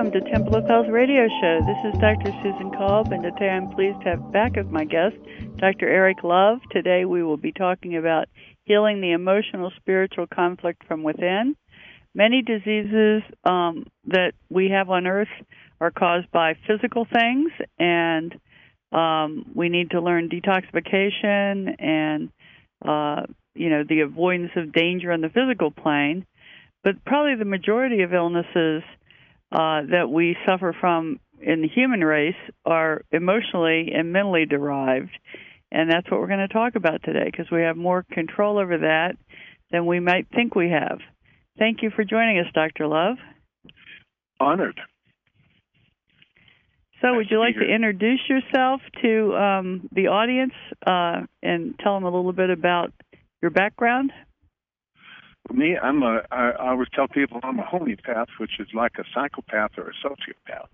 welcome to Temple of Health Radio Show. This is Dr. Susan Kolb, and today I'm pleased to have back as my guest Dr. Eric Love. Today we will be talking about healing the emotional spiritual conflict from within. Many diseases that we have on Earth are caused by physical things, and we need to learn detoxification and the avoidance of danger on the physical plane. But probably the majority of illnesses that we suffer from in the human race are emotionally and mentally derived. And that's what we're going to talk about today, because we have more control over that than we might think we have. Thank you for joining us, Dr. Love. Honored. So would you like to introduce yourself to the audience and tell them a little bit about your background? For me, I always tell people I'm a homeopath, which is like a psychopath or a sociopath.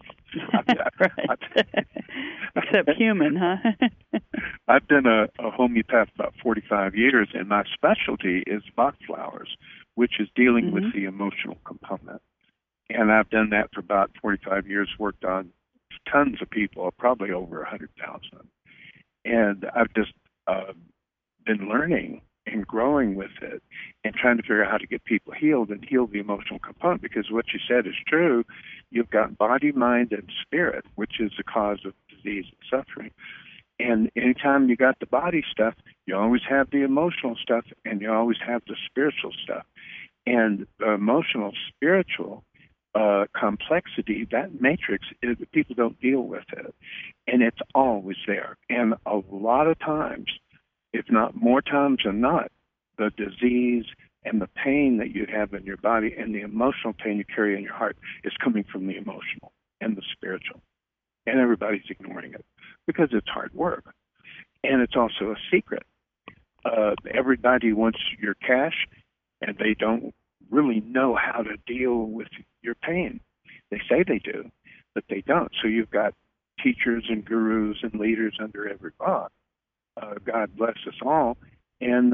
Right. Except human, huh? I've been a homeopath about 45 years, and my specialty is Bach flowers, which is dealing with the emotional component. And I've done that for about 45 years, worked on tons of people, probably over 100,000. And I've just been learning and growing with it and trying to figure out how to get people healed and heal the emotional component, because what you said is true. You've got body, mind, and spirit, which is the cause of disease and suffering. And anytime you got the body stuff, you always have the emotional stuff, and you always have the spiritual stuff. And the emotional, spiritual complexity, that matrix, people don't deal with it. And it's always there. And a lot of times, if not more times than not, the disease and the pain that you have in your body and the emotional pain you carry in your heart is coming from the emotional and the spiritual. And everybody's ignoring it because it's hard work. And it's also a secret. Everybody wants your cash, and they don't really know how to deal with your pain. They say they do, but they don't. So you've got teachers and gurus and leaders under every rock. God bless us all. And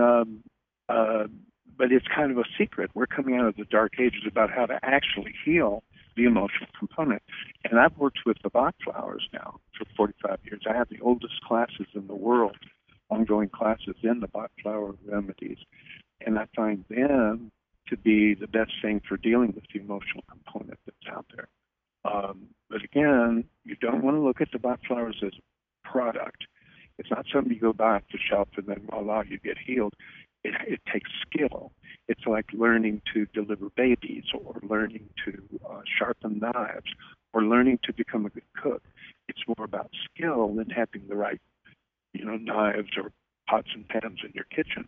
but it's kind of a secret. We're coming out of the dark ages about how to actually heal the emotional component. And I've worked with the Bach flowers now for 45 years. I have the oldest classes in the world, ongoing classes in the Bach flower remedies. And I find them to be the best thing for dealing with the emotional component that's out there. But again, you don't want to look at the Bach flowers as a product. It's not something you go buy off the shelf and then voila, you get healed. It takes skill. It's like learning to deliver babies, or learning to sharpen knives, or learning to become a good cook. It's more about skill than having the right, knives or pots and pans in your kitchen.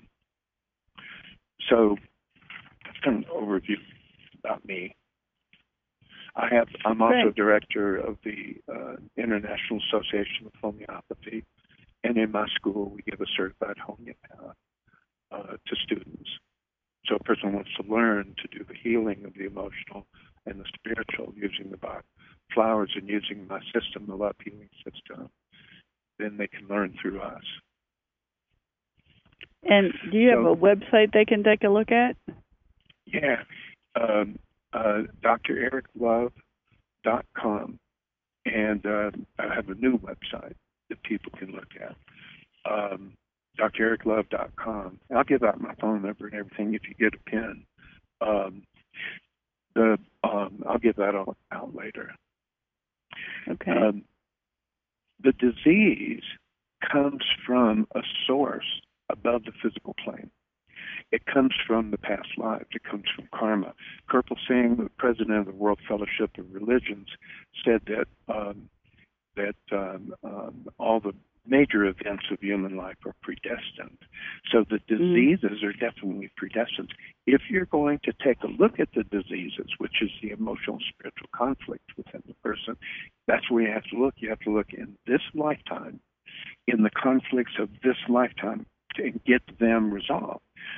So that's kind of an overview about me. I'm also director of the International Association of Homeopathy, and in my school we give a certified homeopath to students. So a person wants to learn to do the healing of the emotional and the spiritual using the Bach flowers and using my system, the Love Healing System, then they can learn through us. And do you have a website they can take a look at? Yeah, drericlove.com, and I have a new website that people can look at, drericlove.com. I'll give out my phone number and everything if you get a pen. I'll give that all out later. Okay. The disease comes from a source above the physical plane. It comes from the past lives. It comes from karma. Kirpal Singh, the president of the World Fellowship of Religions, said that all the major events of human life are predestined. So the diseases are definitely predestined. If you're going to take a look at the diseases, which is the emotional spiritual conflict within the person, that's where you have to look. You have to look in this lifetime, in the conflicts of this lifetime, to get them resolved.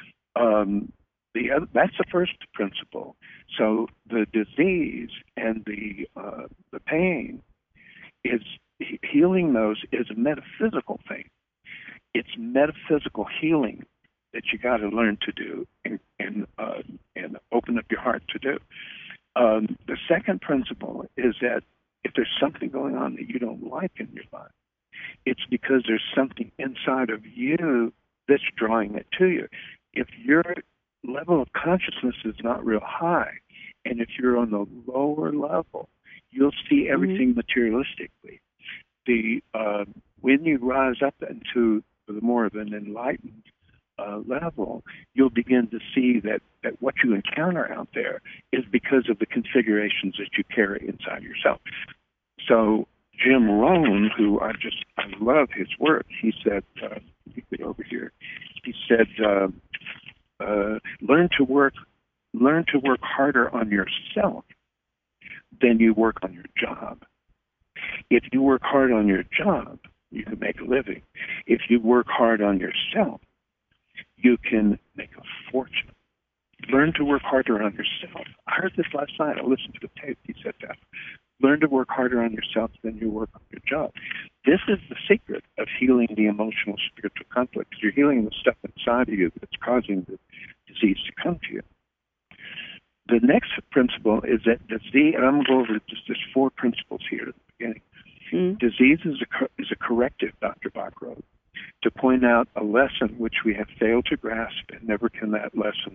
That's the first principle. So the disease and the pain is healing. Those is a metaphysical thing. It's metaphysical healing that you got to learn to do and open up your heart to do. The second principle is that if there's something going on that you don't like in your life, it's because there's something inside of you that's drawing it to you. If your level of consciousness is not real high, and if you're on the lower level, you'll see everything materialistically. When you rise up into the more of an enlightened level, you'll begin to see that what you encounter out there is because of the configurations that you carry inside yourself. So Jim Rohn, who I love his work, he said, over here, he said, learn to work harder on yourself than you work on your job. If you work hard on your job, you can make a living. If you work hard on yourself, you can make a fortune. Learn to work harder on yourself. I heard this last night. I listened to the tape. He said that. Learn to work harder on yourself than you work on your job. This is the secret of healing the emotional spiritual conflict. You're healing the stuff inside of you that's causing the disease to come to you. The next principle is that disease, and I'm going to go over just 4 principles here at the beginning. Disease is a corrective, Dr. Bach wrote, to point out a lesson which we have failed to grasp, and never can that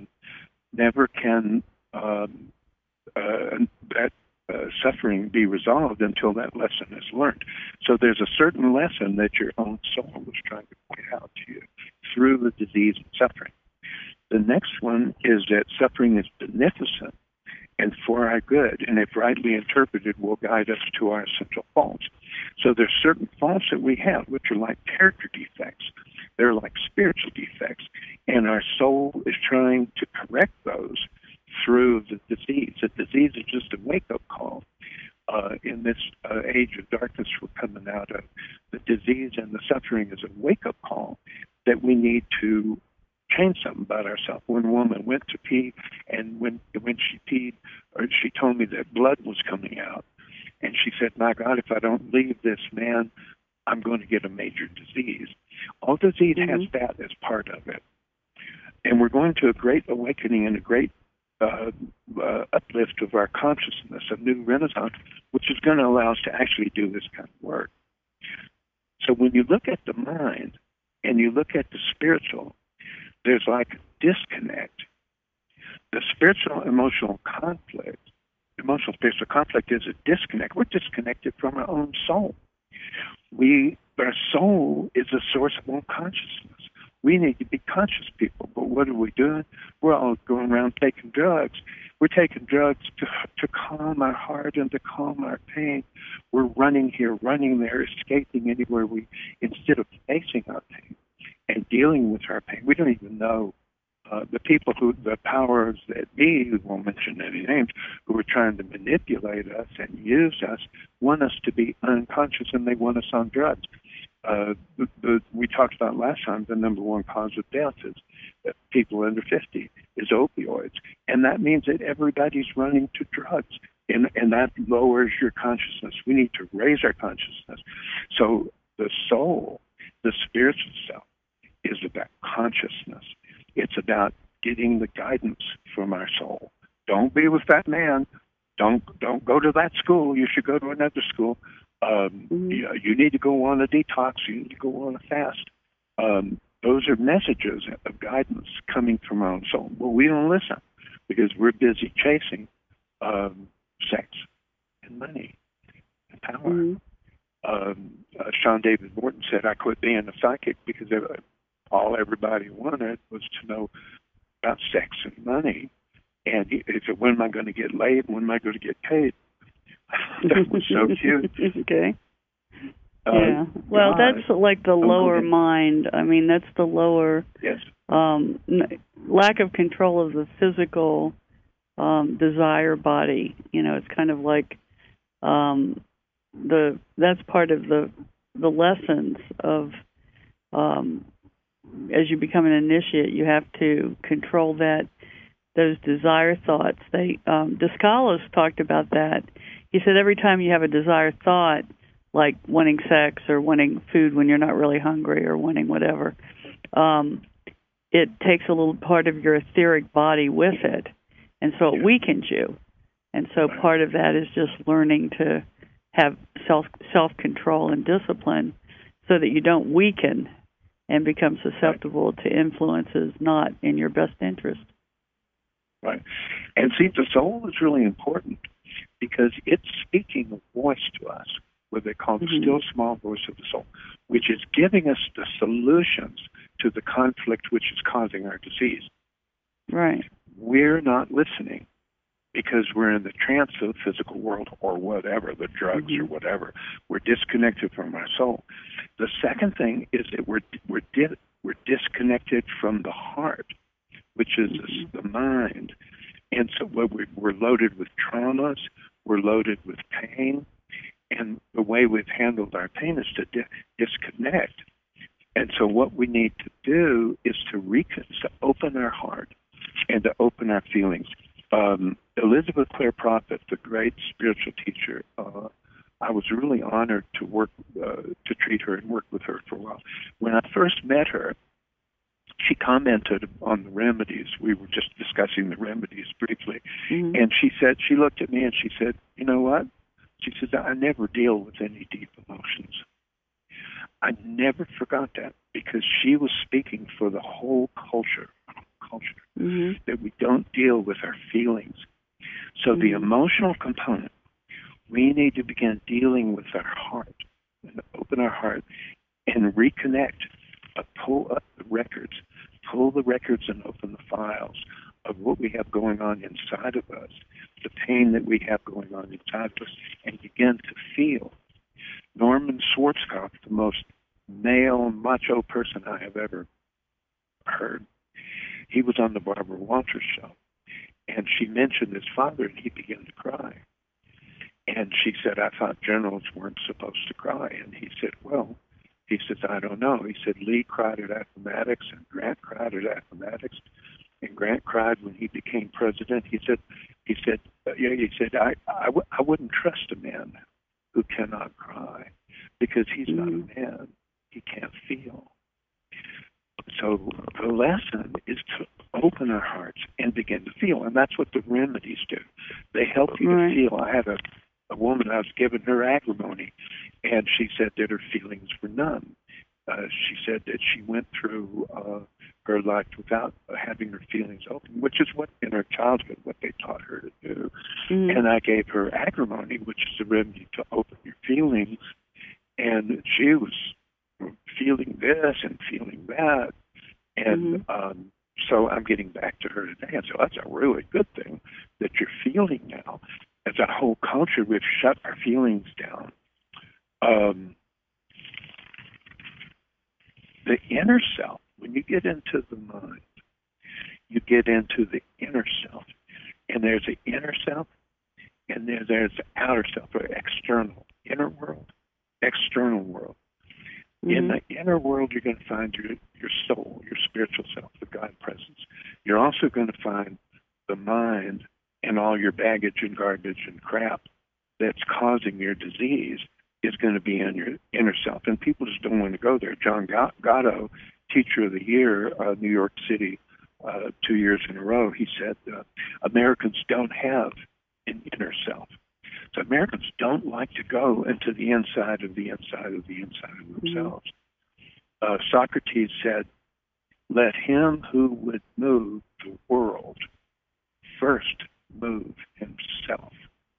suffering be resolved until that lesson is learned. So there's a certain lesson that your own soul was trying to point out to you through the disease and suffering. The next one is that suffering is beneficent and for our good, and if rightly interpreted, will guide us to our essential faults. So there's certain faults that we have, which are like character defects. They're like spiritual defects, and our soul is trying to correct those through the disease. The disease is just a wake-up call. In this age of darkness we're coming out of, the disease and the suffering is a wake-up call that we need to change something about ourselves. One woman went to pee, and when she peed, or she told me that blood was coming out, and she said, "My God, if I don't leave this man, I'm going to get a major disease." All disease has that as part of it. And we're going to a great awakening and a great uplift of our consciousness, a new renaissance, which is going to allow us to actually do this kind of work. So when you look at the mind and you look at the spiritual, there's like a disconnect. The spiritual emotional spiritual conflict is a disconnect. We're disconnected from our own soul. Our soul is a source of all consciousness. We need to be conscious people, but what are we doing? We're all going around taking drugs. We're taking drugs to calm our heart and to calm our pain. We're running here, running there, escaping anywhere instead of facing our pain and dealing with our pain. We don't even know the powers that be, who won't mention any names, who are trying to manipulate us and use us, want us to be unconscious, and they want us on drugs. We talked about last time, the number one cause of death is people under 50 is opioids, and that means that everybody's running to drugs, and that lowers your consciousness. We need to raise our consciousness. So the soul, the spiritual self, is about consciousness. It's about getting the guidance from our soul. Don't be with that man. Don't go to that school. You should go to another school. You need to go on a detox. You need to go on a fast. Those are messages of guidance coming from our own soul. Well, we don't listen because we're busy chasing sex and money and power. Sean David Morton said, "I quit being a psychic because all everybody wanted was to know about sex and money. And he said, when am I going to get laid? When am I going to get paid?" That was so cute. Okay. Yeah. Well, that's like the lower mind. I mean, that's the lower lack of control of the physical desire body. You know, it's kind of like that's part of the lessons of as you become an initiate, you have to control those desire thoughts. Descalos talked about that. He said every time you have a desire thought, like wanting sex or wanting food when you're not really hungry or wanting whatever, it takes a little part of your etheric body with it, and so it weakens you. And so part of that is just learning to have self-control and discipline so that you don't weaken and become susceptible to influences not in your best interest. Right. And see, the soul is really important because it's speaking a voice to us, what they call the still small voice of the soul, which is giving us the solutions to the conflict which is causing our disease. Right. We're not listening because we're in the trance of the physical world or whatever, the drugs or whatever. We're disconnected from our soul. The second thing is that we're disconnected from the heart, which is the mind. And so we're loaded with traumas, we're loaded with pain, and the way we've handled our pain is to disconnect. And so what we need to do is to open our heart and to open our feelings. Elizabeth Clare Prophet, the great spiritual teacher, I was really honored to work to treat her and work with her for a while. When I first met her, she commented on the remedies. We were just discussing the remedies briefly. And she looked at me and she said, you know what? She said, I never deal with any deep emotions. I never forgot that because she was speaking for the whole culture, that we don't deal with our feelings. So the emotional component, we need to begin dealing with our heart and open our heart and reconnect, pull up the records, and open the files of what we have going on inside of us, the pain that we have going on inside of us, and begin to feel. Norman Schwarzkopf, the most male, macho person I have ever heard, he was on the Barbara Walters show, and she mentioned his father, and he began to cry. And she said, I thought generals weren't supposed to cry. And he said, well, he says, I don't know. He said, Lee cried at Appomattox, and Grant cried at Appomattox, and Grant cried when he became president. He said, I wouldn't trust a man who cannot cry because he's not a man. He can't feel. So the lesson is to open our hearts and begin to feel, and that's what the remedies do. They help you to feel. I had a woman, I was giving her agrimony, and she said that her feelings were numb. She said that she went through her life without having her feelings open, which is what in her childhood, what they taught her to do. And I gave her agrimony, which is a remedy to open your feelings, and she was feeling this and feeling that. And so I'm getting back to her today, and so that's a really good thing that you're feeling now. As a whole culture, we've shut our feelings down. The inner self, when you get into the mind, you get into the inner self. And there's the inner self, and there's the outer self, or external. Inner world, external world. In the inner world, you're going to find your soul, your spiritual self, the God presence. You're also going to find the mind and all your baggage and garbage and crap that's causing your disease is going to be in your inner self. And people just don't want to go there. John Gatto, Teacher of the Year, New York City, 2 years in a row, he said, Americans don't have an inner self. So Americans don't like to go into the inside of the inside of the inside of themselves. Socrates said, let him who would move the world first move himself.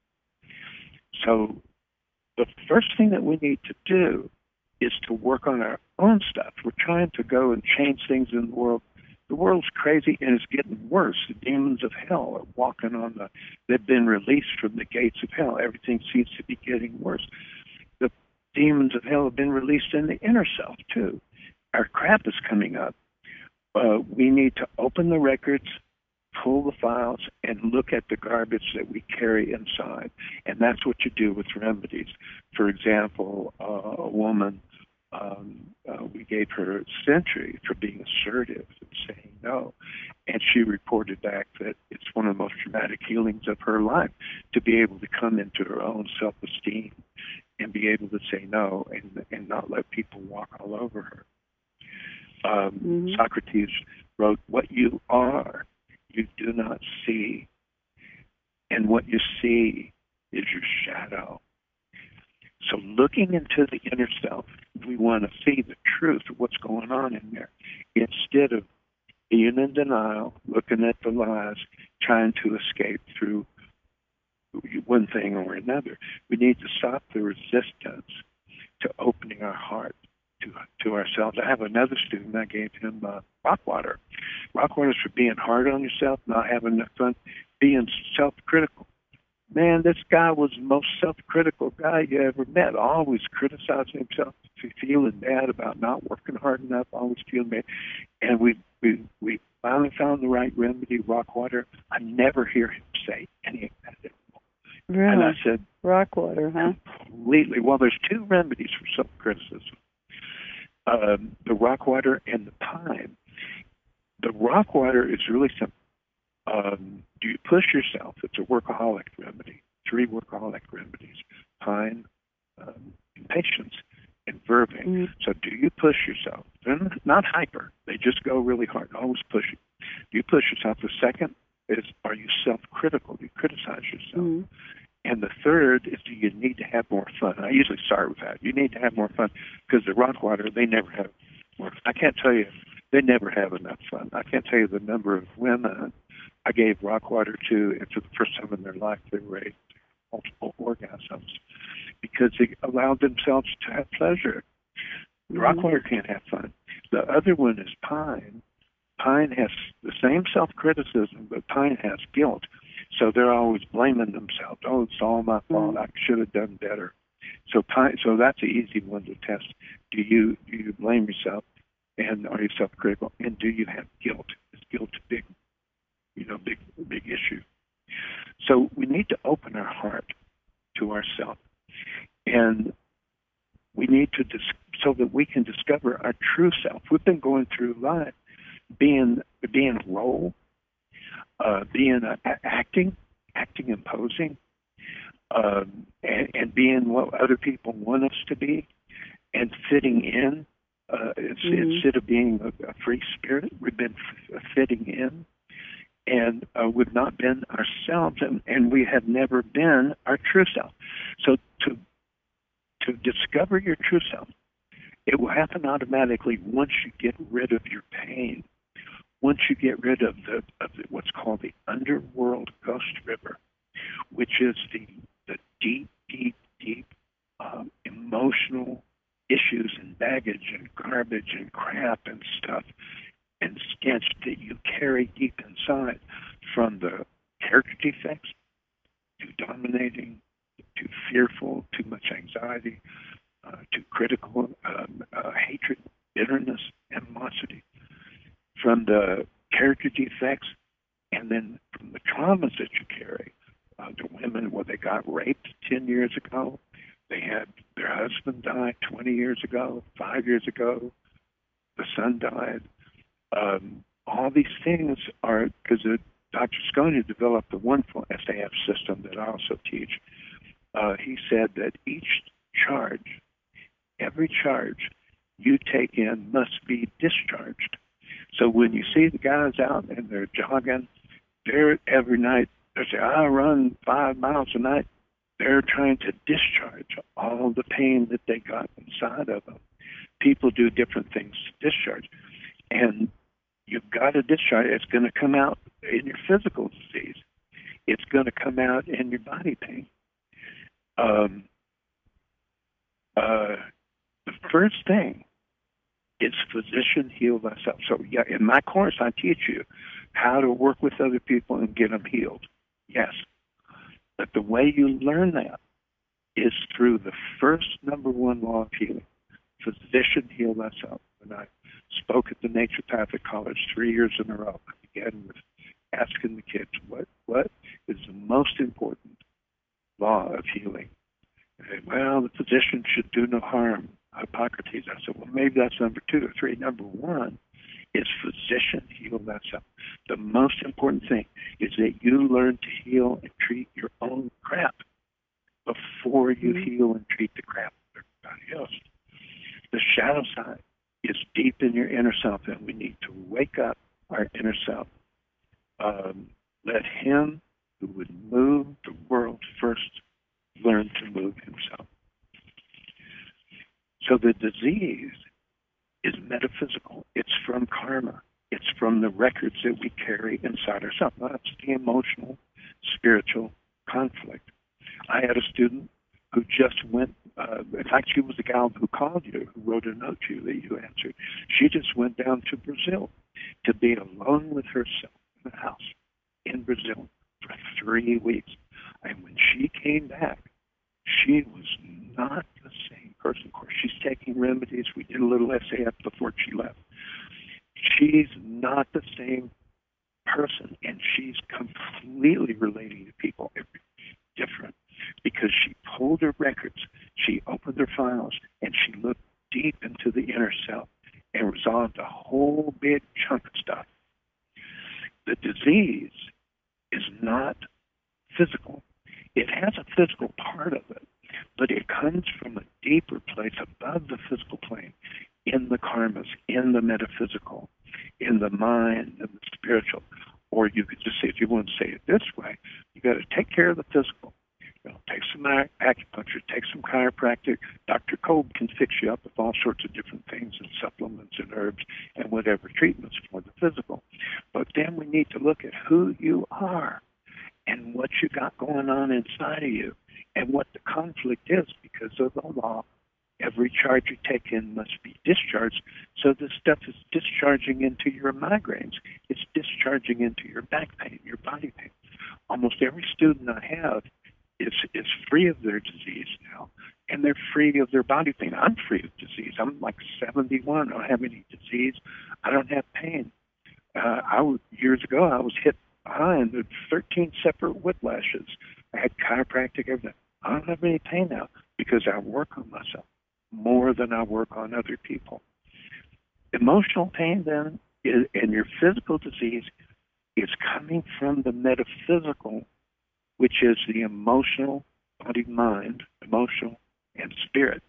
So the first thing that we need to do is to work on our own stuff. We're trying to go and change things in the world. The world's crazy and it's getting worse. The demons of hell are walking on they've been released from the gates of hell. Everything seems to be getting worse. The demons of hell have been released in the inner self too. Our crap is coming up. We need to open the records, pull the files, and look at the garbage that we carry inside. And that's what you do with remedies. For example, a woman, we gave her Century for being assertive and saying no. And she reported back that it's one of the most dramatic healings of her life to be able to come into her own self-esteem and be able to say no and not let people walk all over her. Socrates wrote, what you are, you do not see. and what you see is your shadow. So looking into the inner self, we want to see the truth of what's going on in there instead of being in denial, looking at the lies, trying to escape through one thing or another. We need to stop the resistance to opening our heart to ourselves. I have another student, I gave him rock water. Rock water is for being hard on yourself, not having enough fun, being self-critical. Man, this guy was the most self-critical guy you ever met, always criticizing himself, feeling bad about not working hard enough, always feeling bad. And we finally found the right remedy, rock water. I never hear him say any of that anymore. Really? And I said, rock water, huh? Completely. Well, there's two remedies for self-criticism. The rock water and the pine. The rock water is really simple. Do you push yourself? It's a workaholic remedy. 3 workaholic remedies: pine, impatience, and verbing. Mm-hmm. So do you push yourself? They're not hyper. They just go really hard, always pushing. Do you push yourself? The second is, are you self-critical? Do you criticize yourself? Mm-hmm. And the third is, do you need to have more fun? I usually start with that. You need to have more fun, because the rock water, they never have more. I can't tell you, they never have enough fun. I can't tell you the number of women I gave rock water to, and for the first time in their life, they raised multiple orgasms because they allowed themselves to have pleasure. The rock water can't have fun. The other one is pine. Pine has the same self-criticism, but pine has guilt. So they're always blaming themselves. Oh, it's all my fault. I should have done better. So that's an easy one to test. Do you blame yourself, and are you self-critical, and do you have guilt? Is guilt a big issue? So we need to open our heart to ourselves, and we need to so that we can discover our true self. We've been going through life being a role, acting and posing, and being what other people want us to be, and fitting in. Instead of being a free spirit, we've been fitting in, and we've not been ourselves, and we have never been our true self. So to discover your true self, it will happen automatically once you get rid of your pain. Once you get rid of what's called the underworld ghost river, which is the deep emotional issues and baggage and garbage and crap and stuff and stench that you carry deep inside, from the character defects to dominating, to fearful, too much anxiety, to critical, hatred, bitterness, animosity. From the character defects, and then from the traumas that you carry. The women, they got raped 10 years ago. They had their husband died 20 years ago, 5 years ago. The son died. All these things are because Dr. Scone developed a wonderful SAF system that I also teach. He said that every charge you take in must be discharged. So when you see the guys out and they're jogging, they're every night, they say, I run 5 miles a night. They're trying to discharge all the pain that they got inside of them. People do different things to discharge. And you've got to discharge. It's going to come out in your physical disease. It's going to come out in your body pain. The first thing is physician heal thyself. So, yeah, in my course, I teach you how to work with other people and get them healed. Yes. But the way you learn that is through the first number 1 law of healing. Physician heal thyself. When I spoke at the Naturopathic College 3 years in a row, I began with asking the kids, what is the most important law of healing? And they said, well, the physician should do no harm. Hippocrates. I said, well, maybe that's number 2 or 3. Number 1 is physician heal thyself. The most important thing is that you learn to heal and treat your own crap before you heal and treat the crap of everybody else. The shadow side is deep in your inner self, and we need to wake up our inner self. Let him who would move So the disease is metaphysical. It's from karma. It's from the records that we carry inside ourselves. That's the emotional, spiritual conflict. I had a student who just went, in fact, she was the gal who called you, who wrote a note to you that you answered. She just went down to Brazil to be alone with herself in the house in Brazil for 3 weeks. And when she came back, she was not the same person. Of course, she's taking remedies. We did a little SAF before she left. She's not the same person, and she's completely relating to people different because she pulled her records, she opened her files, and she looked deep into the inner self and resolved a whole big chunk of stuff. The disease is not physical. It has a physical part of it, but it comes from a deeper place above the physical plane, in the karmas, in the metaphysical, in the mind, and the spiritual. Or you could just say, if you want to say it this way, you got to take care of the physical. Take some acupuncture, take some chiropractic. Dr. Kolb can fix you up with all sorts of different things and supplements and herbs and whatever treatments for the physical. But then we need to look at who you are and what you got going on inside of you and what the conflict is, because of the law. Every charge you take in must be discharged. So this stuff is discharging into your migraines. It's discharging into your back pain, your body pain. Almost every student I have is free of their disease now, and they're free of their body pain. I'm free of disease. I'm like 71. I don't have any disease. I don't have pain. Years ago, I was hit behind with 13 separate whiplashes. I had chiropractic, everything. I don't have any pain now because I work on myself more than I work on other people. Emotional pain, then, and your physical disease is coming from the metaphysical, which is the emotional, body, mind, emotional, and spirit.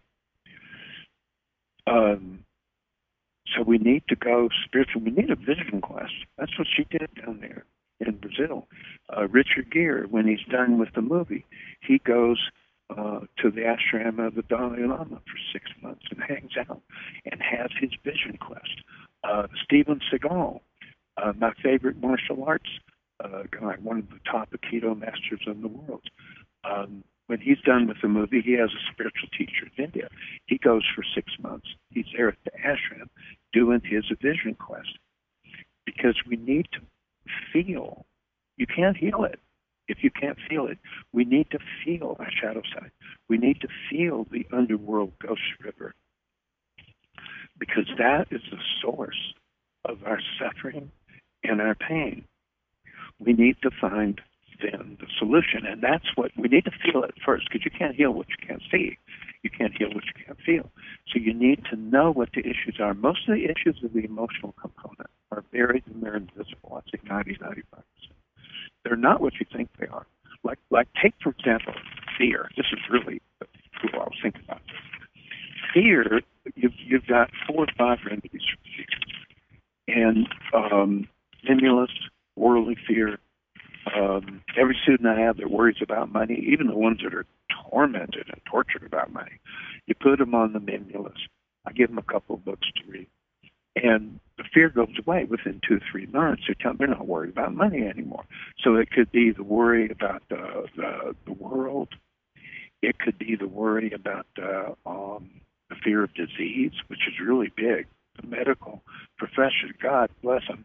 So we need to go spiritual. We need a vision quest. That's what she did down there in Brazil. Richard Gere, when he's done with the movie, he goes to the ashram of the Dalai Lama for 6 months and hangs out and has his vision quest. Steven Seagal, my favorite martial arts guy, one of the top Aikido masters in the world. When he's done with the movie, he has a spiritual teacher in India. He goes for 6 months. He's there at the ashram doing his vision quest because we need to feel. You can't heal it if you can't feel it. We need to feel our shadow side. We need to feel the underworld ghost river because that is the source of our suffering and our pain. We need to find then the solution, and that's what we need to feel it first, because you can't heal what you can't see. You can't heal what you can't feel. So you need to know what the issues are. Most of the issues of the emotional component are buried and they're invisible. I think 90-95%. They're not what you think they are. Like take, for example, fear. This is really cool. I was thinking about this. Fear, you've got 4 or 5 remedies for fear. And stimulus, worldly fear. Every student I have that worries about money, even the ones that are tormented and tortured about money, you put them on the Mimulus. I give them a couple of books to read. And the fear goes away within 2 or 3 months. They're not worried about money anymore. So it could be the worry about the world. It could be the worry about the fear of disease, which is really big. The medical profession, God bless them,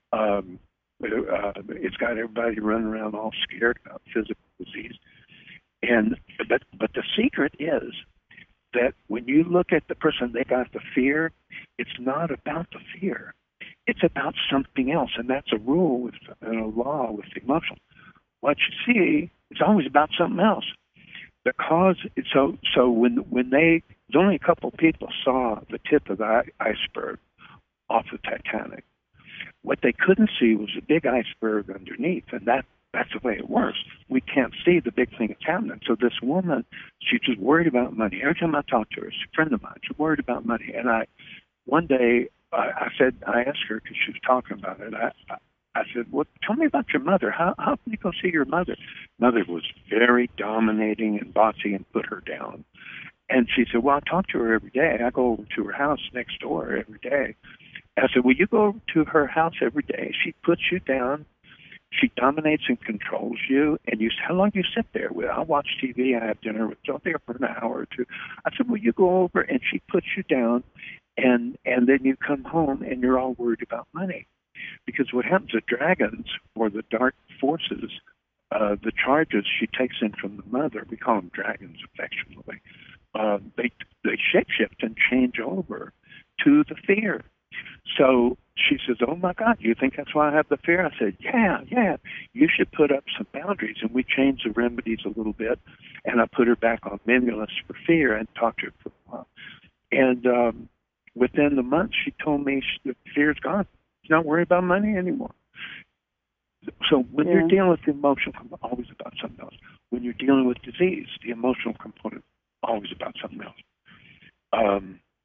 it's got everybody running around all scared about physical disease. But the secret is that when you look at the person, they got the fear, it's not about the fear. It's about something else, and that's a rule and a law with the emotion. What you see is always about something else. Because so when there's only a couple of people saw the tip of the iceberg off the Titanic. What they couldn't see was a big iceberg underneath, and that's the way it works. We can't see the big thing that's happening. So this woman, she's just worried about money. Every time I talk to her, she's a friend of mine, she's worried about money. And one day I asked her, because she was talking about it, I said, well, tell me about your mother. How can you go see your mother? Mother was very dominating and bossy and put her down. And she said, well, I talk to her every day. I go over to her house next door every day. I said, well, you go over to her house every day. She puts you down. She dominates and controls you. And you, how long do you sit there? Well, I watch TV. I have dinner. So there for an hour or two. I said, well, you go over, and she puts you down, and then you come home, and you're all worried about money. Because what happens to dragons, or the dark forces, the charges she takes in from the mother, we call them dragons affectionately, they shapeshift and change over to the fear. So she says, oh my God, you think that's why I have the fear? I said, yeah, you should put up some boundaries. And we changed the remedies a little bit, and I put her back on Mimulus for fear and talked to her for a while. And within the month, she told me the fear's gone. She's not worried about money anymore. So when you're dealing with the emotional component, always about something else. When you're dealing with disease, the emotional component, always about something else.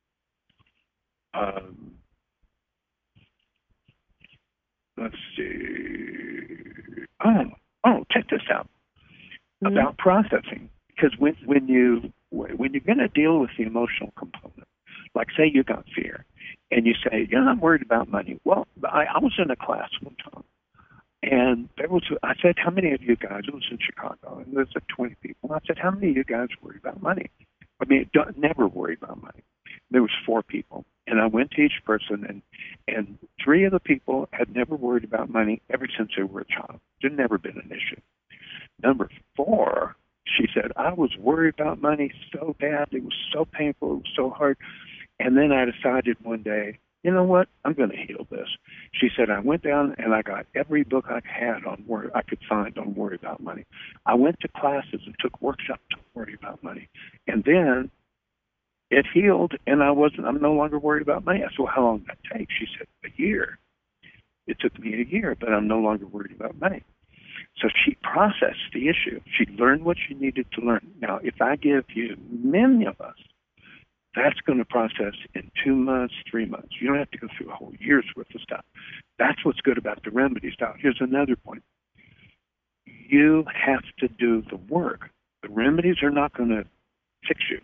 Let's see. Oh, check this out about processing. Because when you're going to deal with the emotional component, like say you got fear, and you say, I'm worried about money. Well, I was in a class one time, and I said, how many of you guys, it was in Chicago, and there's like 20 people. I said, how many of you guys worry about money? I mean, never worry about money. There was 4 people, and I went to each person, and 3 of the people had never worried about money ever since they were a child. It had never been an issue. Number 4, she said, I was worried about money so bad. It was so painful. It was so hard. And then I decided one day, you know what? I'm going to heal this. She said, I went down and I got every book I had on I could find on worry about money. I went to classes and took workshops to worry about money. And then it healed, and I'm no longer worried about money. I said, well, how long did that take? She said, a year. It took me a year, but I'm no longer worried about money. So she processed the issue. She learned what she needed to learn. Now, if I give you Mimulus, that's going to process in 2 months, 3 months. You don't have to go through a whole year's worth of stuff. That's what's good about the remedies. Now, here's another point. You have to do the work. The remedies are not going to fix you.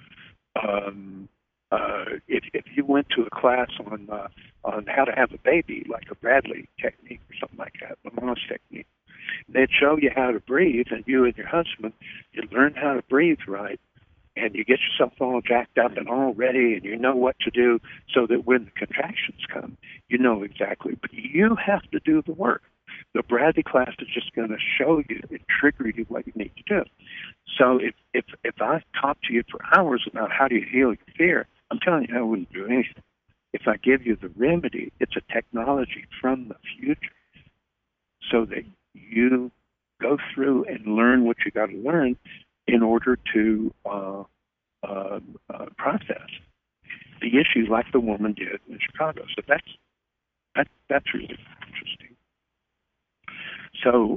If you went to a class on how to have a baby, like a Bradley technique or something like that, Lamaze technique, they'd show you how to breathe, and you and your husband, you learn how to breathe right, and you get yourself all jacked up and all ready, and you know what to do so that when the contractions come, you know exactly. But you have to do the work. The Bradley class is just going to show you and trigger you what you need to do. So if I talk to you for hours about how do you heal your fear, I'm telling you I wouldn't do anything. If I give you the remedy, it's a technology from the future so that you go through and learn what you got to learn in order to process the issue like the woman did in Chicago. So that's really interesting. So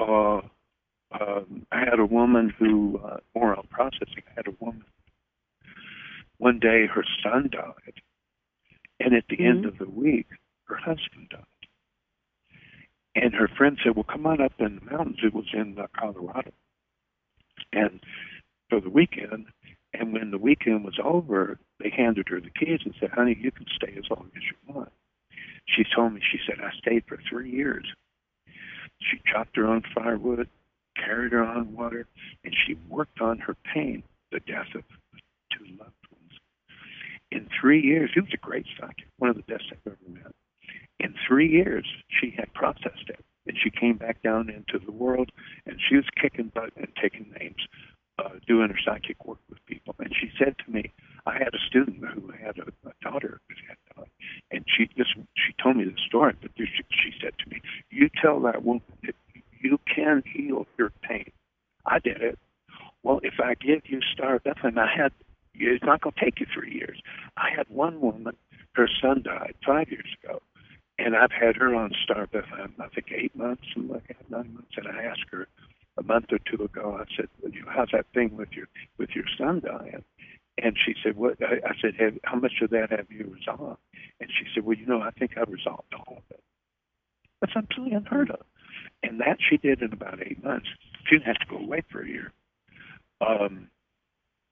I had a woman who, more on processing, I had a woman, one day her son died, and at the end of the week, her husband died. And her friend said, well, come on up in the mountains. It was in Colorado. And for the weekend, and when the weekend was over, they handed her the keys and said, honey, you can stay as long as you want. She told me, she said, I stayed for 3 years. She chopped her own firewood, carried her on water, and she worked on her pain, the death of 2 loved ones. In 3 years, he was a great psychic, one of the best I've ever met. In 3 years, she had processed it, and she came back down into the world, and she was kicking butt and taking names, doing her psychic work with people. And she said to me, I had a student who had a daughter who had died, and she told me the story, but she said to me, you tell that woman that you can heal your pain. I did it. Well, if I give you Star Bethlehem, it's not going to take you 3 years. I had one woman, her son died 5 years ago, and I've had her on Star Bethlehem, I think 8 months, and like 9 months, and I asked her a month or 2 ago, I said, well, how's that thing with your son dying? And she said, what? I said, how much of that have you resolved? And she said, well, I think I've resolved all of it. That's absolutely unheard of. And that she did in about 8 months. She didn't have to go away for a year.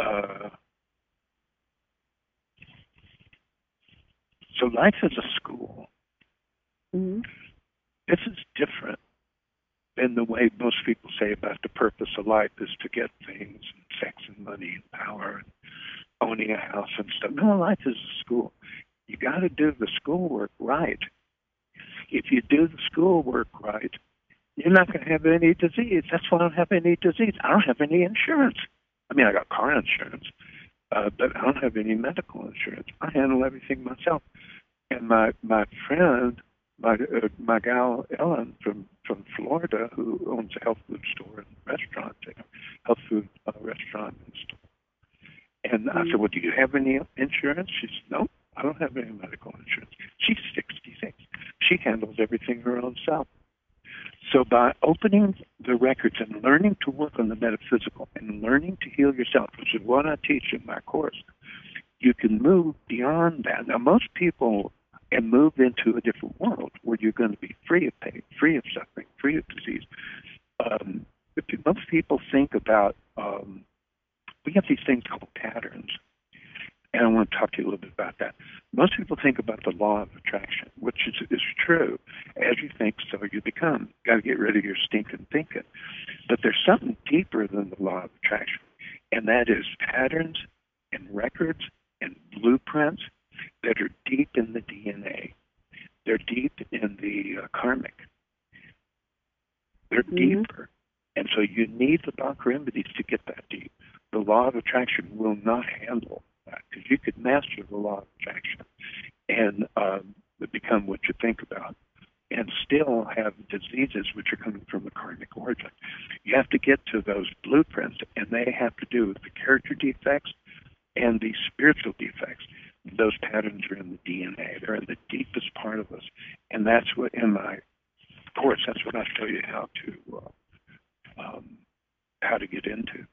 So life is a school. Mm-hmm. This is different than the way most people say about the purpose of life is to get things, and sex and money and power and owning a house and stuff. No, life is a school. You got to do the schoolwork right. If you do the schoolwork right, you're not going to have any disease. That's why I don't have any disease. I don't have any insurance. I mean, I got car insurance, but I don't have any medical insurance. I handle everything myself. And my friend, my gal Ellen from Florida, who owns a health food store and restaurant, health food restaurant and store. And I said, well, do you have any insurance? She said, no, I don't have any medical insurance. She's 66. She handles everything her own self. So by opening the records and learning to work on the metaphysical and learning to heal yourself, which is what I teach in my course, you can move beyond that. Now, most people and move into a different world where you're going to be free of pain, free of suffering, free of disease. Most people think about, we have these things called patterns, and I want to talk to you a little bit about that. Most people think about the law of attraction, which is true. As you think, so you become. Got to get rid of your stinking thinking. But there's something deeper than the law of attraction, and that is patterns and records and blueprints that are deep in the DNA. They're deep in the karmic. They're deeper. And so you need the Bach remedies to get that deep. The law of attraction will not handle that because you could master the law of attraction and become what you think about and still have diseases which are coming from the karmic origin. You have to get to those blueprints, and they have to do with the character defects and the spiritual defects. Those patterns are in the DNA. They're in the deepest part of us. And that's what, in my course, that's what I show you how to get into.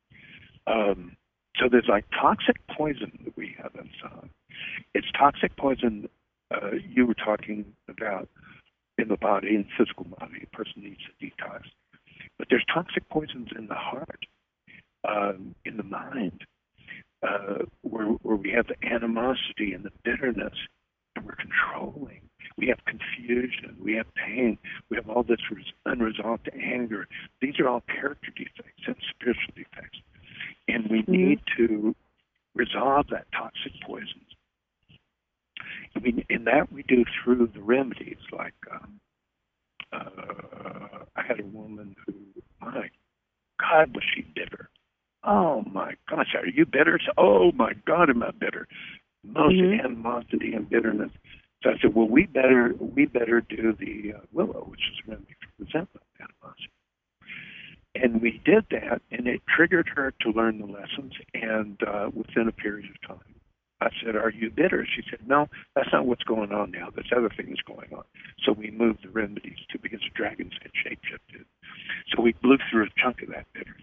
So there's like toxic poison that we have inside. It's toxic poison you were talking about in the body, in the physical body. A person needs a detox. But there's toxic poisons in the heart, in the mind, where we have the animosity and the bitterness, and we're controlling. We have confusion. We have pain. We have all this unresolved anger. These are all character defects and spiritual defects. And we need to resolve that toxic poison. I mean, in that we do through the remedies. Like I had a woman who, my God, was she bitter. Oh, my gosh, are you bitter? Oh, my God, am I bitter? Most animosity and bitterness. So I said, well, we better do the willow, which is a remedy for resentment, animosity. And we did that, and it triggered her to learn the lessons, and within a period of time. I said, are you bitter? She said, no, that's not what's going on now. This other thing is going on. So we moved the remedies to, because the dragons had shape-shifted. So we blew through a chunk of that bitterness.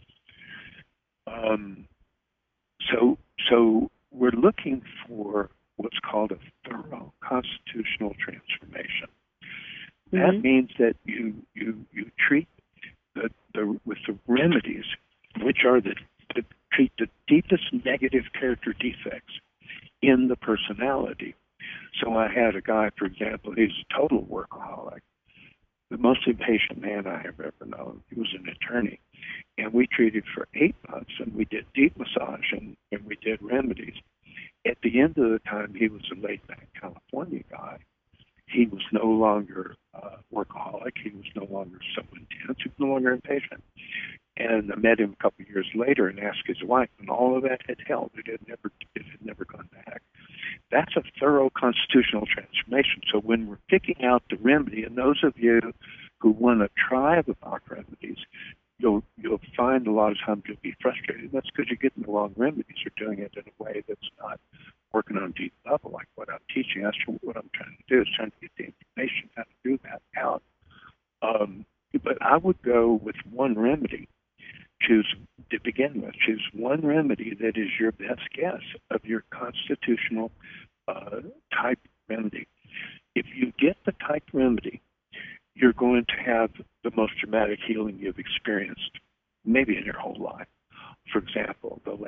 So we're looking for what's called a thorough constitutional transformation. That means that you treat with the remedies, which are to treat the deepest negative character defects in the personality. So I had a guy, for example, he's a total workaholic, the most impatient man I have ever known. He was an attorney. And we treated for 8 months, and we did deep massage, and we did remedies. At the end of the time, he was a laid-back California guy. He was no longer workaholic. He was no longer so intense. He was no longer impatient. And I met him a couple of years later and asked his wife, and all of that had held. It had never gone back. That's a thorough constitutional transformation. So when we're picking out the remedy, and those of you who want to try the Bach remedies, you'll find a lot of times you'll be frustrated. That's because you're getting the wrong remedies. You're doing it in a way that's not working on a deep level like what I'm teaching. That's what I'm trying to do, is trying to get the information how to do that out. But I would go with one remedy. Choose one remedy that is your best guess of your constitutional type remedy. If you get the type remedy, you're going to have the most dramatic healing you've experienced maybe in your whole life. For example, the lady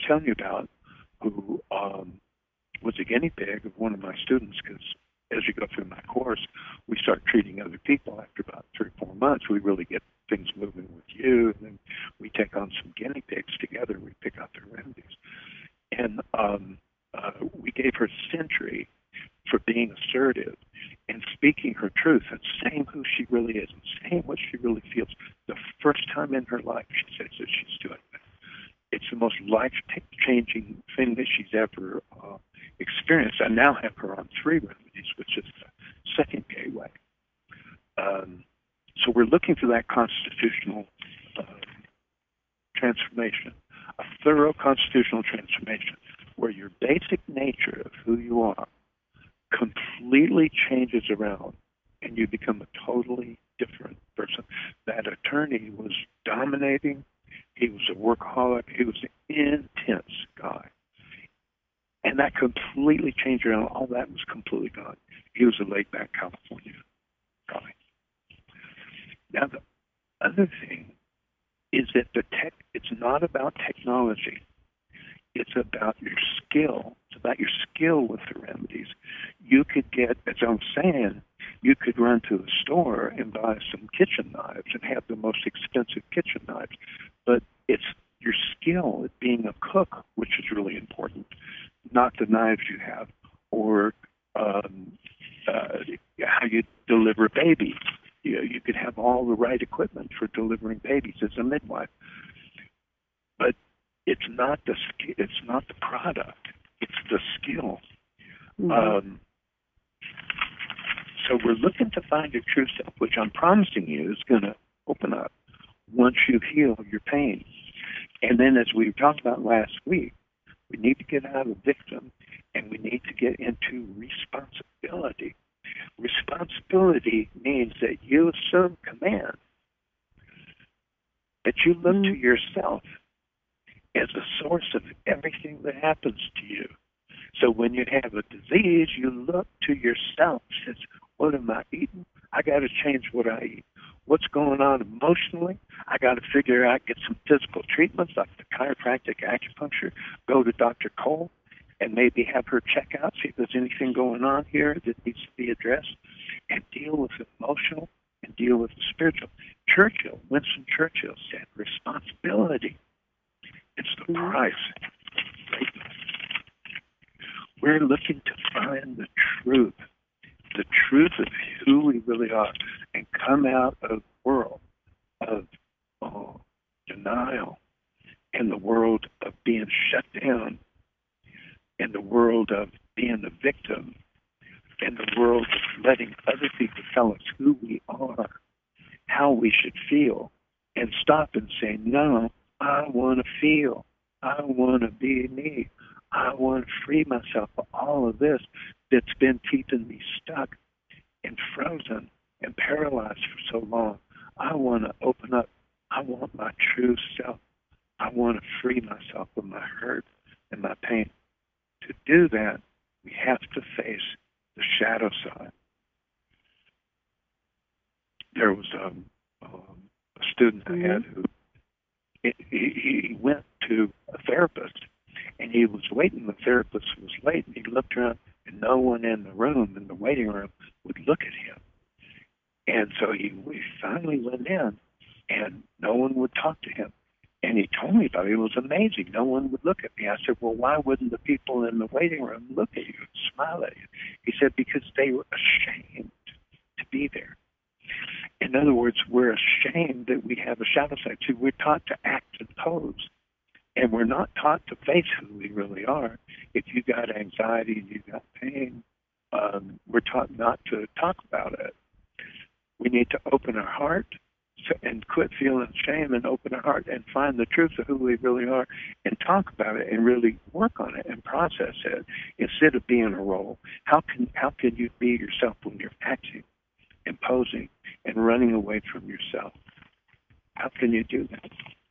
telling you about, who was a guinea pig of one of my students, because as you go through my course, we start treating other people after about 3 or 4 months. We really get things moving with you, and then we take on some guinea pigs together. We pick out their remedies. And we gave her Century for being assertive and speaking her truth and saying who she really is and saying what she really feels. The first time in her life she says that she's doing that. It's the most life-changing thing that she's ever experienced. I now have her on 3 remedies, which is the second gateway. So we're looking for that constitutional transformation, a thorough constitutional transformation, where your basic nature of who you are completely changes around and you become a totally different person. That attorney was dominating. He was a workaholic. He was an intense guy. And that completely changed around. All that was completely gone. He was a laid-back California guy. Now, the other thing is that it's not about technology. It's about your skill. It's about your skill with the remedies. You could get, as I was saying, you could run to a store and buy some kitchen knives and have the most expensive kitchen knives. But it's your skill at being a cook, which is really important, not the knives you have, or how you deliver babies. You could have all the right equipment for delivering babies as a midwife. But it's not the product. It's the skill. Mm-hmm. So we're looking to find your true self, which I'm promising you is going to open up once you heal your pain. And then, as we talked about last week, we need to get out of victim and we need to get into responsibility. Responsibility means that you assume command, that you look to yourself as a source of everything that happens to you. So when you have a disease, you look to yourself. Says, what am I eating? I got to change what I eat. What's going on emotionally? I got to figure out, get some physical treatments like the chiropractic acupuncture, go to Dr. Cole, and maybe have her check out, see if there's anything going on here that needs to be addressed, and deal with the emotional and deal with the spiritual. Winston Churchill said, responsibility. It's the price. We're looking to find the truth of who we really are, and come out of the world of denial, and the world of being shut down, and the world of being a victim, and the world of letting other people tell us who we are, how we should feel, and stop and say, no, I want to feel. I want to be me. I want to free myself of all of this that's been keeping me stuck and frozen and paralyzed for so long. I want to open up. I want my true self. I want to free myself of my hurt and my pain. To do that, we have to face the shadow side. There was a student I had who he went to a therapist, and he was waiting. The therapist was late, and he looked around, and no one in the room, in the waiting room, would look at him. And so we finally went in, and no one would talk to him. And he told me about it. It was amazing. No one would look at me. I said, well, why wouldn't the people in the waiting room look at you and smile at you? He said, because they were ashamed to be there. In other words, we're ashamed that we have a shadow side. See, we're taught to act and pose, and we're not taught to face who we really are. If you got anxiety and you got pain, we're taught not to talk about it. We need to open our heart and quit feeling shame and open our heart and find the truth of who we really are and talk about it and really work on it and process it instead of being a role. How can you be yourself when you're acting, imposing, and running away from yourself? How can you do that?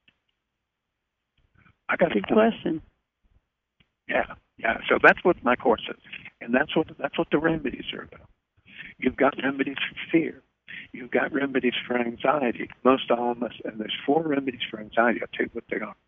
I got a good question. Yeah. So that's what my course is, and that's what the remedies are about. You've got remedies for fear. You've got remedies for anxiety. Most all of us, and there's 4 remedies for anxiety. I'll tell you what they are.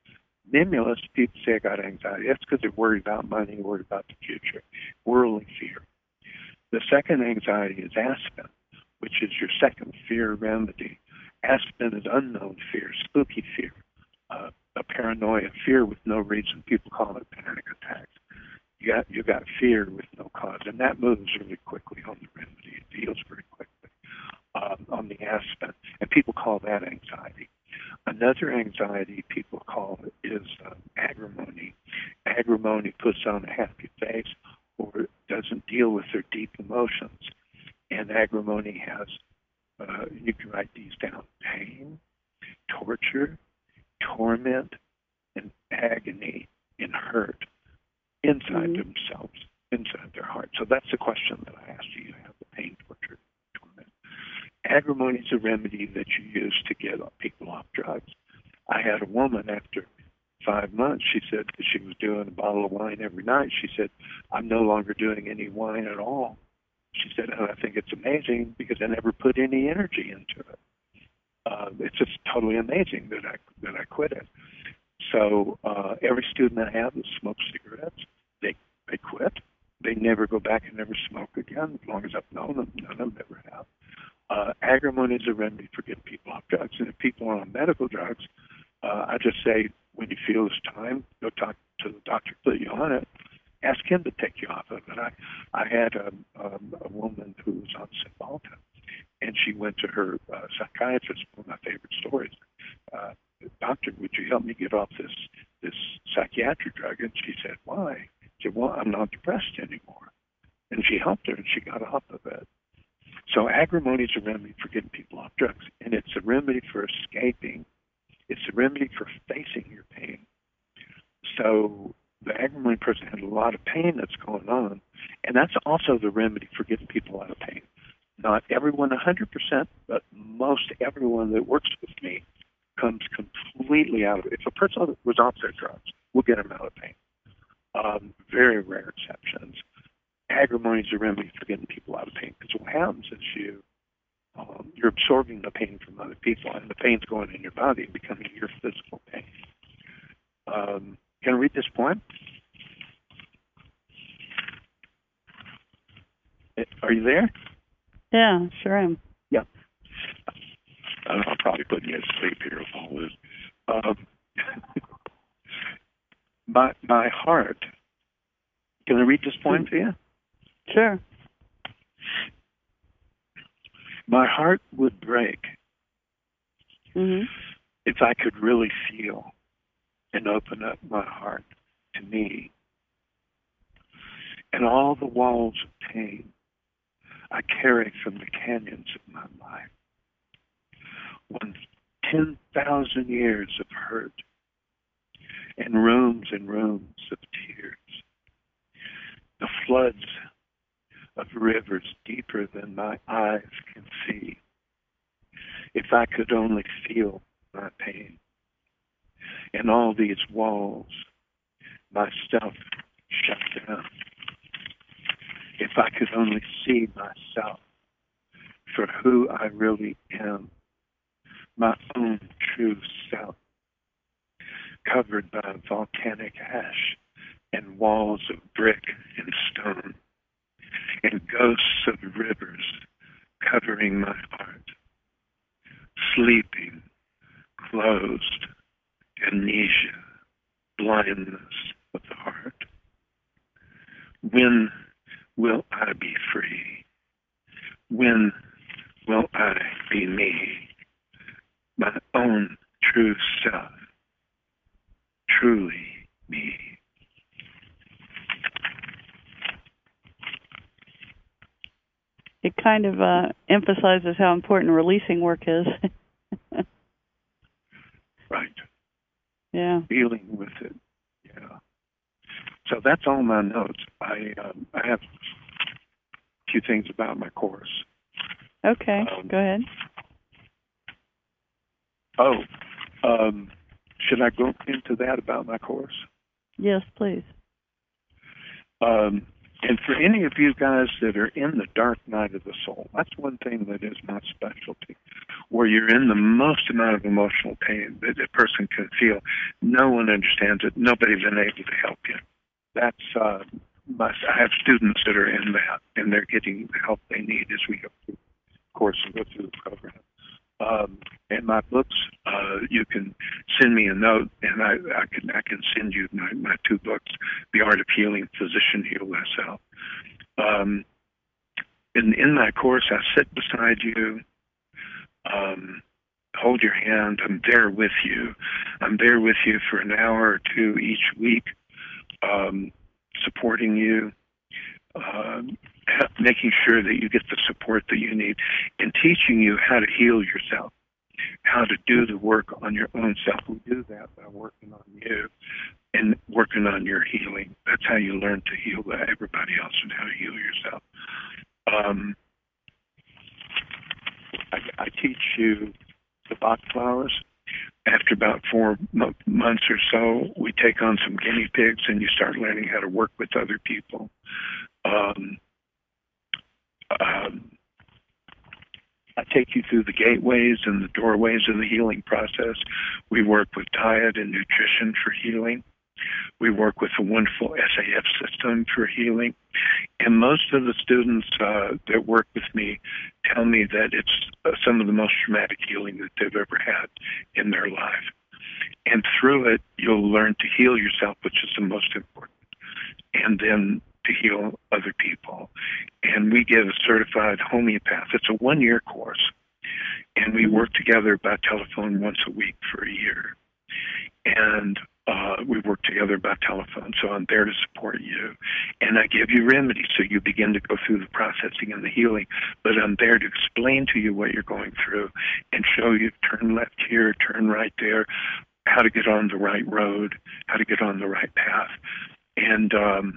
Mimulus, people say I got anxiety. That's because they're worried about money, worried about the future, worldly fear. The second anxiety is aspen, which is your second fear remedy. Aspen is unknown fear, spooky fear, a paranoia, fear with no reason. People call it panic attacks. You got fear with no cause, and that moves really quickly on the remedy. It deals very quickly on the aspen, and people call that anxiety. Another anxiety people call it is agrimony. Agrimony puts on a happy face or doesn't deal with their deep emotions. And agrimony has, you can write these down, pain, torture, torment, and agony and hurt inside themselves, inside their heart. So that's the question that I asked you. You have the pain, torture, torment. Agrimony is a remedy that you use to get people off drugs. I had a woman after 5 months, she said that she was doing a bottle of wine every night. She said, I'm no longer doing any wine at all. She said, and I think it's amazing because I never put any energy into it. It's just totally amazing that I quit it. So every student I have that smokes cigarettes, they quit. They never go back and never smoke again. As long as I've known them, none of them ever have. Agrimony is a remedy for getting people off drugs. And if people are on medical drugs, I just say, when you feel it's time, go talk to the doctor, put you on it. Ask him to take you off of it. I had a woman who was on Cymbalta, and she went to her psychiatrist. One of my favorite stories. Doctor, would you help me get off this psychiatric drug? And she said, why? She said, well, I'm not depressed anymore. And she helped her, and she got off of it. So agrimony is a remedy for getting people off drugs, and it's a remedy for escaping. It's a remedy for facing your pain. So the agrimony person had a lot of pain that's going on, and that's also the remedy for getting people out of pain. Not everyone 100%, but most everyone that works with me comes completely out of it. If a person was off their drugs, we'll get them out of pain. Very rare exceptions. Agrimony is a remedy for getting people out of pain, because what happens is you're absorbing the pain from other people, and the pain's going in your body and becoming your physical pain. Can I read this poem? Are you there? Yeah, sure am. Yeah. I'll probably put you to sleep here with all this. My heart. Can I read this poem to you? Sure. My heart would break if I could really feel and open up my heart to me. And all the walls of pain I carry from the canyons of my life. 10,000 years of hurt and rooms of tears. The floods of rivers deeper than my eyes can see. If I could only feel my pain. And all these walls, myself shut down. If I could only see myself for who I really am, my own true self, covered by volcanic ash and walls of brick and stone, and ghosts of rivers covering my heart, sleeping, closed, amnesia, blindness of the heart. When will I be free? When will I be me? My own true self, truly me. It kind of emphasizes how important releasing work is. Right. Yeah. Dealing with it. Yeah. So that's all my notes. I have a few things about my course. Okay. Go ahead. Should I go into that about my course? Yes, please. And for any of you guys that are in the dark night of the soul, that's one thing that is my specialty, where you're in the most amount of emotional pain that a person can feel. No one understands it. Nobody's been able to help you. That's I have students that are in that, and they're getting the help they need as we go through the course and go through the program. And my books, you can send me a note, and I can send you my 2 books, The Art of Healing, Physician Heal Thyself. In my course, I sit beside you, hold your hand. I'm there with you. I'm there with you for an hour or 2 each week, supporting you, making sure that you get the support that you need, and teaching you how to heal yourself, how to do the work on your own self. We do that by working on you and working on your healing. That's how you learn to heal everybody else and how to heal yourself. I teach you the Bach flowers. After about 4 months or so, we take on some guinea pigs, and you start learning how to work with other people. I take you through the gateways and the doorways of the healing process. We work with diet and nutrition for healing. We work with a wonderful SAF system for healing. And most of the students that work with me tell me that it's some of the most traumatic healing that they've ever had in their life. And through it, you'll learn to heal yourself, which is the most important, and then to heal other people. And we give a certified homeopath. It's a 1-year course. And we work together by telephone once a week for a year. And we work together by telephone, so I'm there to support you. And I give you remedies, so you begin to go through the processing and the healing. But I'm there to explain to you what you're going through and show you turn left here, turn right there, how to get on the right road, how to get on the right path. And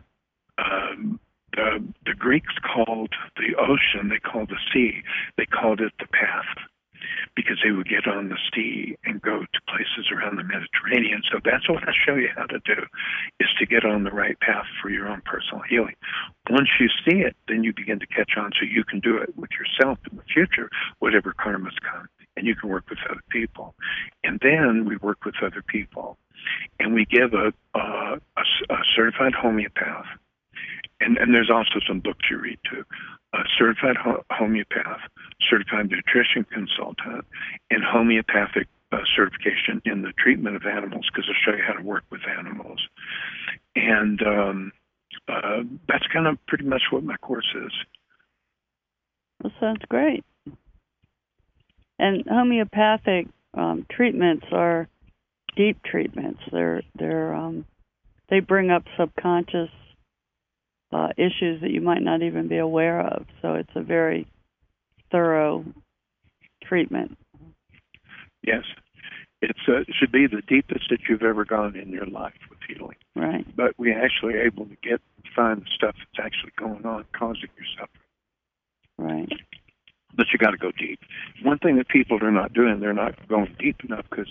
the Greeks called the ocean, they called the sea, they called it the path, because they would get on the sea and go to places around the Mediterranean. So that's what I show you how to do, is to get on the right path for your own personal healing. Once you see it, then you begin to catch on, so you can do it with yourself in the future, whatever karmas come, and you can work with other people. And then we work with other people, and we give a certified homeopath. And there's also some books you read too. A certified homeopath, certified nutrition consultant, and homeopathic certification in the treatment of animals, because I'll show you how to work with animals. And that's kind of pretty much what my course is. That sounds great. And homeopathic treatments are deep treatments. They bring up subconscious issues that you might not even be aware of. So it's a very thorough treatment. Yes. It should be the deepest that you've ever gone in your life with healing. Right. But we're actually able to find the stuff that's actually going on, causing your suffering. Right. But you got to go deep. One thing that people are not doing, they're not going deep enough because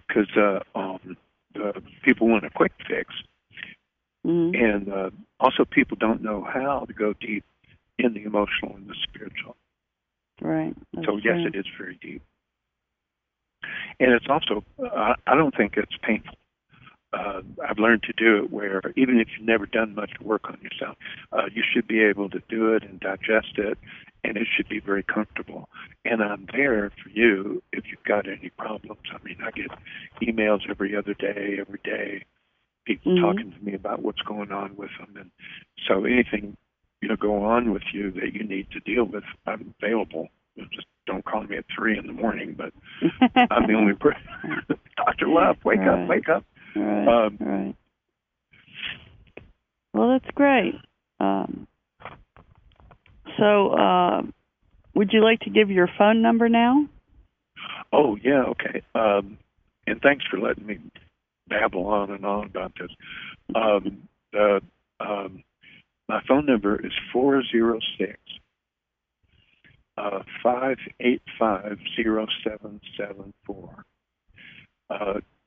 people want a quick fix. Mm-hmm. And also people don't know how to go deep in the emotional and the spiritual. Right. So yes, it is very deep. And it's also, I don't think it's painful. I've learned to do it where even if you've never done much work on yourself, you should be able to do it and digest it, and it should be very comfortable. And I'm there for you if you've got any problems. I mean, I get emails every day, people talking to me about what's going on with them. And so anything, go on with you that you need to deal with, I'm available. Just don't call me at 3 a.m, but I'm the only person. Dr. Love, wake up. Right. Well, that's great. So would you like to give your phone number now? Oh, yeah, okay. And thanks for letting me babble on and on about this. My phone number is 406 585-0774.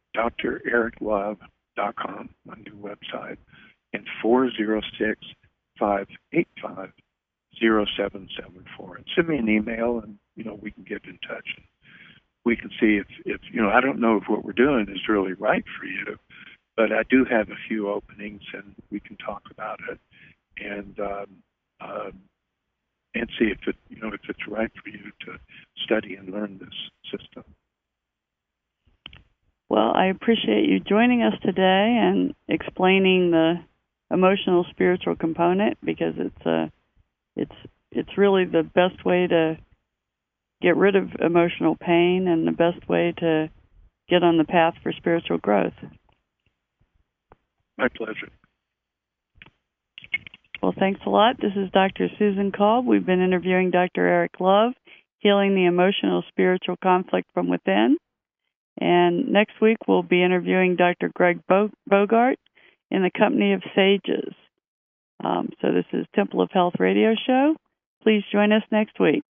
DrEricLove.com, my new website, and 406 855-0774. And send me an email, and we can get in touch. And we can see if I don't know if what we're doing is really right for you, but I do have a few openings, and we can talk about it and see if it's right for you to study and learn this system. Well, I appreciate you joining us today and explaining the emotional spiritual component, because it's really the best way to get rid of emotional pain and the best way to get on the path for spiritual growth. My pleasure. Well, thanks a lot. This is Dr. Susan Kolb. We've been interviewing Dr. Eric Love, Healing the Emotional Spiritual Conflict from Within. And next week we'll be interviewing Dr. Greg Bogart in the Company of Sages. So this is Temple of Health Radio Show. Please join us next week.